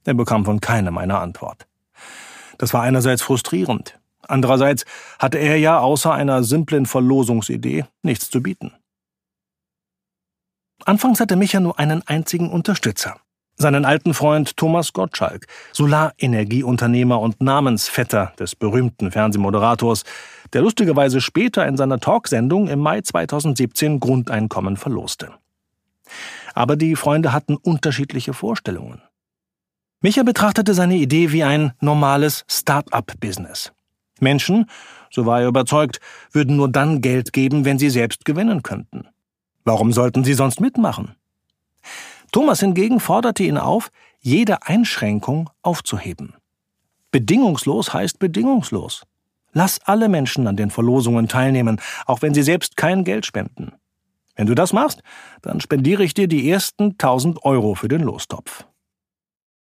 Er bekam von keinem eine Antwort. Das war einerseits frustrierend. Andererseits hatte er ja außer einer simplen Verlosungsidee nichts zu bieten. Anfangs hatte Micha nur einen einzigen Unterstützer. Seinen alten Freund Thomas Gottschalk, Solarenergieunternehmer und Namensvetter des berühmten Fernsehmoderators, der lustigerweise später in seiner Talksendung im Mai 2017 Grundeinkommen verloste. Aber die Freunde hatten unterschiedliche Vorstellungen. Micha betrachtete seine Idee wie ein normales Start-up-Business. Menschen, so war er überzeugt, würden nur dann Geld geben, wenn sie selbst gewinnen könnten. Warum sollten sie sonst mitmachen? Thomas hingegen forderte ihn auf, jede Einschränkung aufzuheben. Bedingungslos heißt bedingungslos. Lass alle Menschen an den Verlosungen teilnehmen, auch wenn sie selbst kein Geld spenden. Wenn du das machst, dann spendiere ich dir die ersten 1.000 € für den Lostopf.